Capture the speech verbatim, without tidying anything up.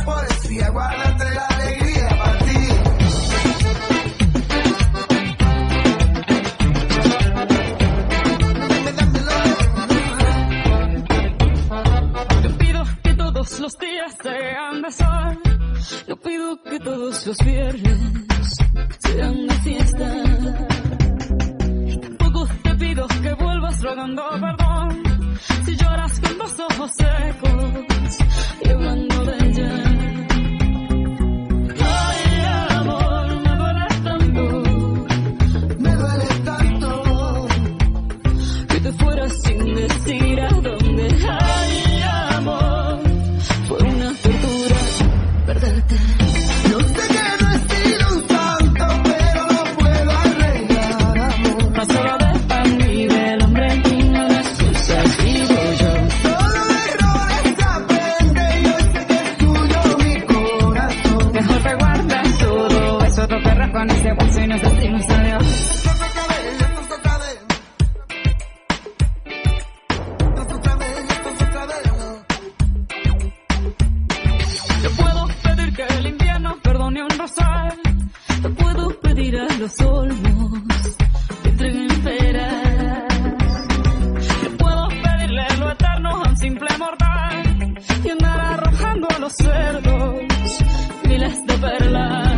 poesía, guárdate la alegría para ti. Yo pido que todos los días sean de sol. Yo pido que todos los viernes sean de fiesta. Y tampoco te pido que vuelvas rogando perdón si lloras con los ojos secos y hablando de ella. Ay, amor, me duele tanto, Me duele tanto que te fueras sin decir a dónde. Ay, amor, fue una tortura perderte. Yo sé que no he sido un santo, pero lo puedo arreglar, amor. No solo de pan vive el hombre y no de sus vivo yo. Solo de errores aprende y hoy sé que es tuyo mi corazón. Mejor te guardas todo eso, te perras con ese bolso y nos decimos adiós. Esto es otra vez, esto es otra vez. Esto es otra vez, esto es otra vez, no. Yo puedo pedir que el invierno perdone un rosal. Yo puedo pedir a los olmos que entreguen peras. Yo puedo pedirle lo eterno a un simple mortal y andar arrojando a los cerdos miles de perlas.